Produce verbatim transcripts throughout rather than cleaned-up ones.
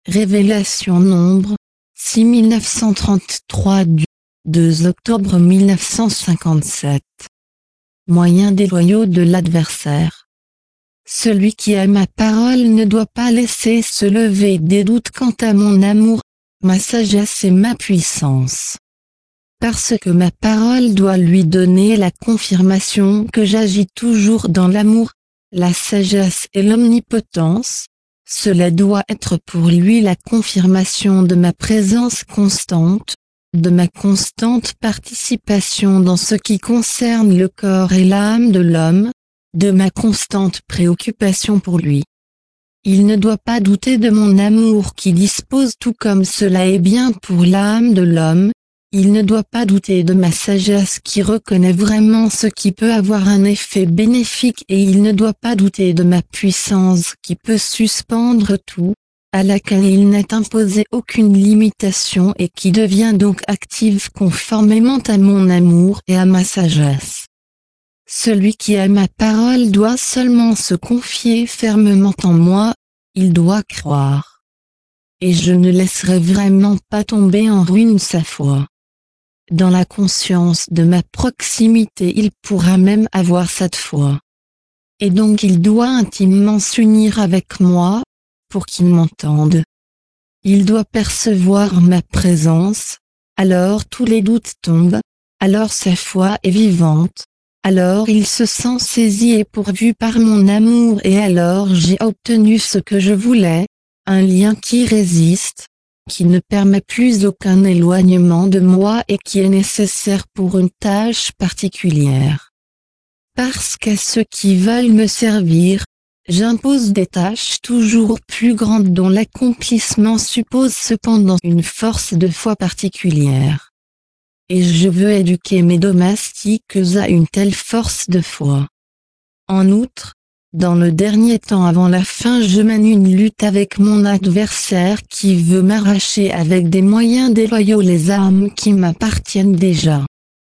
Révélation Nombre, six mille neuf cent trente-trois du deux octobre mille neuf cent cinquante-sept. Moyens déloyaux de l'adversaire. Celui qui a ma parole ne doit pas laisser se lever des doutes quant à mon amour, ma sagesse et ma puissance. Parce que ma parole doit lui donner la confirmation que j'agis toujours dans l'amour, la sagesse et l'omnipotence, cela doit être pour lui la confirmation de ma présence constante, de ma constante participation dans ce qui concerne le corps et l'âme de l'homme, de ma constante préoccupation pour lui. Il ne doit pas douter de mon amour qui dispose tout comme cela est bien pour l'âme de l'homme, il ne doit pas douter de ma sagesse qui reconnaît vraiment ce qui peut avoir un effet bénéfique et il ne doit pas douter de ma puissance qui peut suspendre tout, à laquelle il n'est imposé aucune limitation et qui devient donc active conformément à mon amour et à ma sagesse. Celui qui a ma parole doit seulement se confier fermement en moi, il doit croire. Et je ne laisserai vraiment pas tomber en ruine sa foi. Dans la conscience de ma proximité il pourra même avoir cette foi. Et donc il doit intimement s'unir avec moi, pour qu'il m'entende. Il doit percevoir ma présence, alors tous les doutes tombent, alors sa foi est vivante, alors il se sent saisi et pourvu par mon amour et alors j'ai obtenu ce que je voulais, un lien qui résiste, qui ne permet plus aucun éloignement de moi et qui est nécessaire pour une tâche particulière. Parce qu'à ceux qui veulent me servir, j'impose des tâches toujours plus grandes dont l'accomplissement suppose cependant une force de foi particulière. Et je veux éduquer mes domestiques à une telle force de foi. En outre, dans le dernier temps avant la fin je mène une lutte avec mon adversaire qui veut m'arracher avec des moyens déloyaux les armes qui m'appartiennent déjà.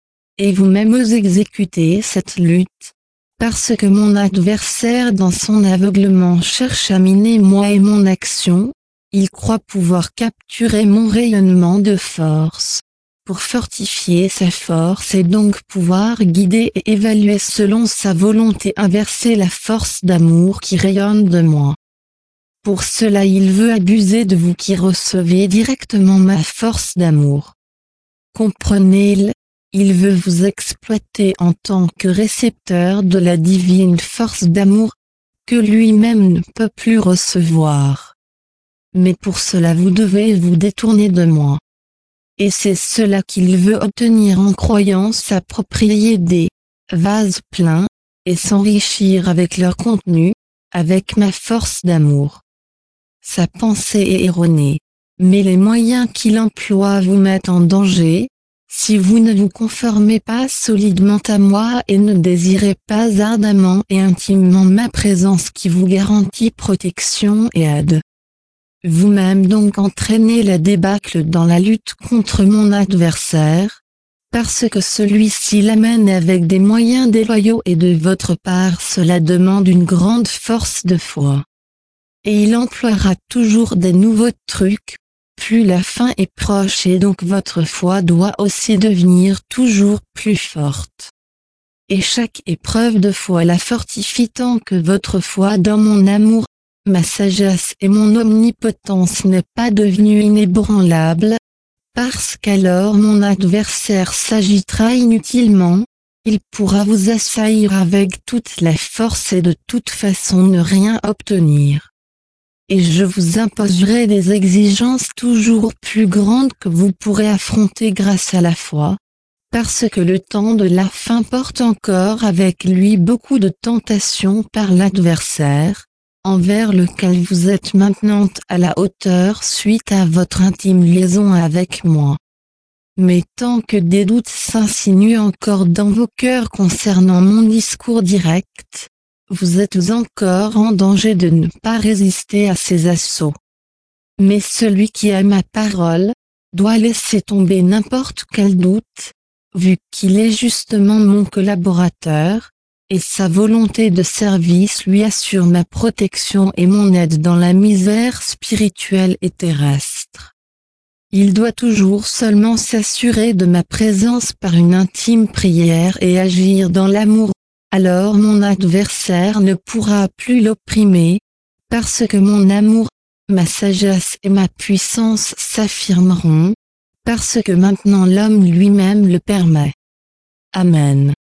Et vous-même exécutez cette lutte, parce que mon adversaire dans son aveuglement cherche à miner moi et mon action, il croit pouvoir capturer mon rayonnement de force, pour fortifier sa force et donc pouvoir guider et évaluer selon sa volonté inverser la force d'amour qui rayonne de moi. Pour cela il veut abuser de vous qui recevez directement ma force d'amour. Comprenez-le, il veut vous exploiter en tant que récepteur de la divine force d'amour, que lui-même ne peut plus recevoir. Mais pour cela vous devez vous détourner de moi. Et c'est cela qu'il veut obtenir en croyant s'approprier des vases pleins, et s'enrichir avec leur contenu, avec ma force d'amour. Sa pensée est erronée, mais les moyens qu'il emploie vous mettent en danger, si vous ne vous conformez pas solidement à moi et ne désirez pas ardemment et intimement ma présence qui vous garantit protection et aide. Vous-même donc entraînez la débâcle dans la lutte contre mon adversaire, parce que celui-ci l'amène avec des moyens déloyaux et de votre part cela demande une grande force de foi. Et il emploiera toujours des nouveaux trucs, plus la fin est proche et donc votre foi doit aussi devenir toujours plus forte. Et chaque épreuve de foi la fortifie tant que votre foi dans mon amour, ma sagesse et mon omnipotence n'est pas devenue inébranlable, parce qu'alors mon adversaire s'agitera inutilement, il pourra vous assaillir avec toute la force et de toute façon ne rien obtenir. Et je vous imposerai des exigences toujours plus grandes que vous pourrez affronter grâce à la foi, parce que le temps de la fin porte encore avec lui beaucoup de tentations par l'adversaire, envers lequel vous êtes maintenant à la hauteur suite à votre intime liaison avec moi. Mais tant que des doutes s'insinuent encore dans vos cœurs concernant mon discours direct, vous êtes encore en danger de ne pas résister à ces assauts. Mais celui qui a ma parole, doit laisser tomber n'importe quel doute, vu qu'il est justement mon collaborateur, et sa volonté de service lui assure ma protection et mon aide dans la misère spirituelle et terrestre. Il doit toujours seulement s'assurer de ma présence par une intime prière et agir dans l'amour. Alors mon adversaire ne pourra plus l'opprimer, parce que mon amour, ma sagesse et ma puissance s'affirmeront, parce que maintenant l'homme lui-même le permet. Amen.